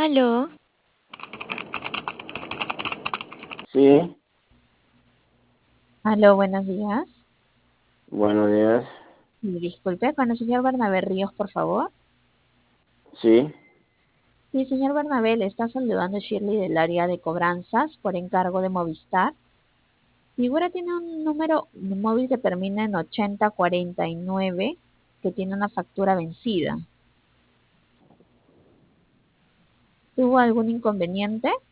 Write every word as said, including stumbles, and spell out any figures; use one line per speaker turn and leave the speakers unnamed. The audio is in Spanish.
Aló,
Sí,
Aló, buenos días.
buenos días.
Y disculpe, con el señor Bernabé Ríos, por favor.
Sí,
Sí, señor Bernabé, le está saludando Shirley del área de cobranzas por encargo de Movistar. Figura tiene un número móvil que termina en ochenta cuarenta y nueve, que tiene una factura vencida. ¿Tuvo algún inconveniente?